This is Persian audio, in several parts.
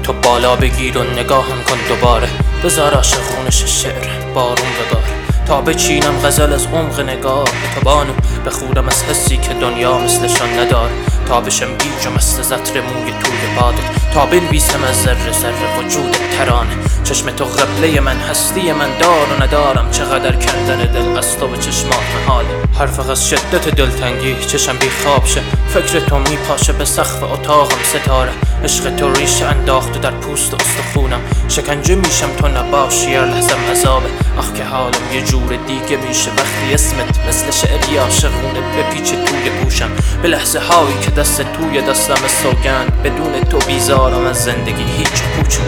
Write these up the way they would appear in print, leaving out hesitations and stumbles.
تو بالا بگیر و نگاهم کن دوباره، بذار عاشقونش شعر بارون ببار، تا بچینم غزل از عمق نگاه تو بانو، بخورم از حسی که دنیا مثلشان ندار، تا بشم گیج و مست عطر موی توی بادت، تا بنویسم از ذره ذره وجود ترانه. چشم تو قبله من، هستی من، دار و ندارم، چقدر کندن دل از تو به چشمات محاله. حرف از شدت دلتنگی چشم بی خواب شه، فکر تو میپاشه به سقف اتاقم ستاره، عشق تو ریشه انداخت و در پوست و استخونم، شکنجه میشم تو نباشی هر لحظم عذابه. آخ که حالم یه جور دیگه میشه وقتی اسمت مثل شعری عاشقونه بپیچه توی گوشم، به لحظه هایی که دست توی دستم سوگند، بدون تو بیزارم از زندگی هیچ پوچ.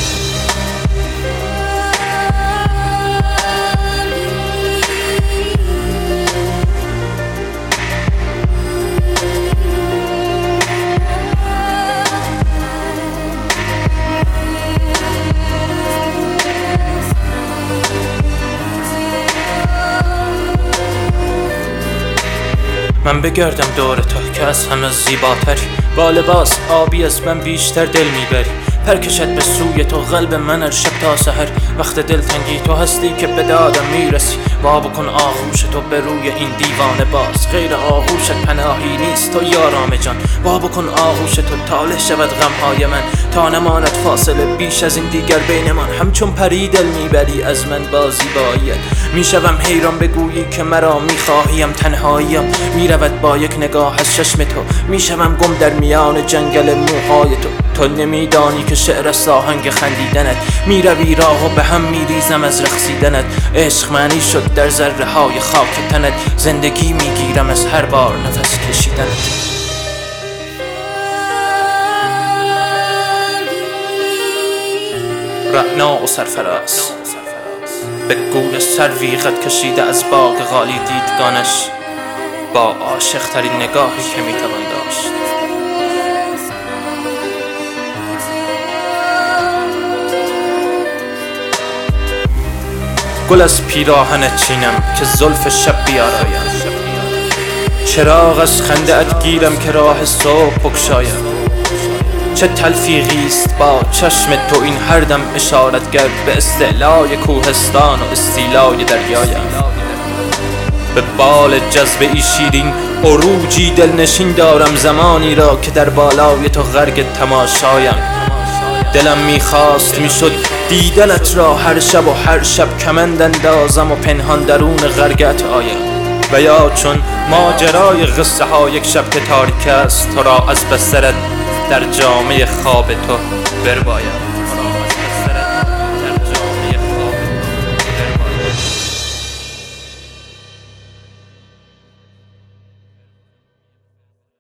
من بگردم دور تو که از همه زیباتری، با لباس آبی از من بیشتر دل میبری، پرکشد به سوی تو قلب من هر شب تا سحر، وقت دلتنگی تو هستی که به دادم میرسی، وا بکن آغوش تو به روی این دیوانه باز، غیر آغوشت پناهی نیست تو یارام جان، وا بکن آغوش تو طالع شود غمهای من، تا نماند فاصله بیش از این دیگر بین من، همچون پری دل میبری از من با زیباییت، میشوم حیران بگویی که مرا میخواهیم، تنهاییم میرود با یک نگاه از چشم تو، میشوم گم در میان جنگل موهای تو، تو نمیدانی که شعر است آهنگ خندیدنت، میروی راه و به هم میریزم از رقصیدنت، عشق معنی شد در ذره های خاک تنت، زندگی میگیرم از هر بار نفس کشیدنت. رعنا و سرفراز به گول سروی قد کشیده از باغ غالی دیدگانش، با عاشق ترین نگاهی که میتوان داشت. گل از پیراهن چینم که زلف شب بیارایم، چراغ از خنده ات گیرم که راه صبح بگشایم، چه تلفیقی است با چشم تو این هر دم اشارتگر به استعلای کوهستان و استیلای دریایم، به بال جذبه ای شیرین عروجی دلنشین دارم، زمانی را که در بالای تو غرق تماشایم، دلم میخواست میشد دیدنت را هر شب و هر شب کمند اندازم و پنهان درون غرقت آیم، و یا چون ماجرای قصه ها یک شب که تاریک است، تو را از بسترت در جامه خواب تو بربایم.